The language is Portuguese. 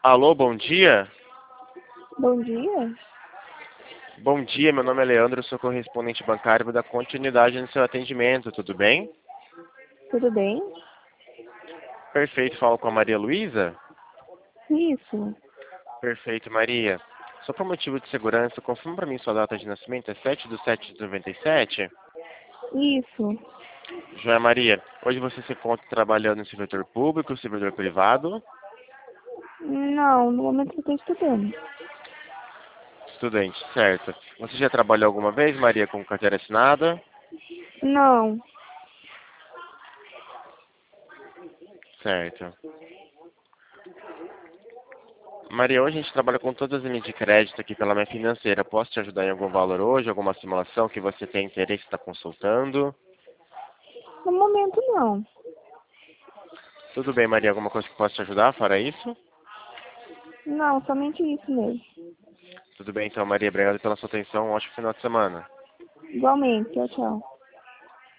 Alô, bom dia? Bom dia? Bom dia, meu nome é Leandro, eu sou correspondente bancário, vou dar continuidade no seu atendimento, tudo bem? Tudo bem? Perfeito, falo com a Maria Luísa? Isso, Perfeito, Maria. Só por motivo de segurança, confirma para mim sua data de nascimento, é 7/7/97? isso. Joia Maria, hoje você se encontra trabalhando no servidor público, servidor privado? Não, no momento eu estou estudando. Estudante, certo. Você já trabalhou alguma vez, Maria, com carteira assinada? Não, Certo. Maria, hoje a gente trabalha com todas as linhas de crédito aqui pela minha financeira. Posso te ajudar em algum valor hoje, alguma simulação que você tem interesse em estar consultando? no momento não. Tudo bem, Maria, alguma coisa que possa te ajudar fora isso? Não, somente isso mesmo. Tudo bem, então, Maria, obrigado pela sua atenção. Um ótimo final de semana. Igualmente, tchau, tchau.